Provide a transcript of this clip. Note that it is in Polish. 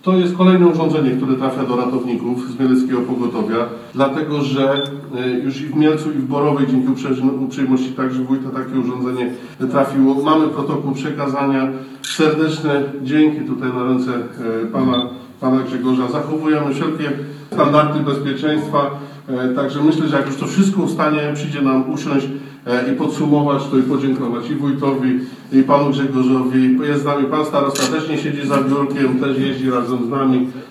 To jest kolejne urządzenie, które trafia do ratowników z Mieleckiego Pogotowia, dlatego że już i w Mielcu, i w Borowej dzięki uprzejmości także wójta takie urządzenie trafiło. Mamy protokół przekazania. Serdeczne dzięki tutaj na ręce pana Grzegorza. Zachowujemy wszelkie standardy bezpieczeństwa. Także myślę, że jak już to wszystko ustanie, przyjdzie nam usiąść i podsumować to i podziękować i wójtowi, i panu Grzegorzowi. Jest z nami pan starosta, też nie siedzi za biurkiem, też jeździ razem z nami.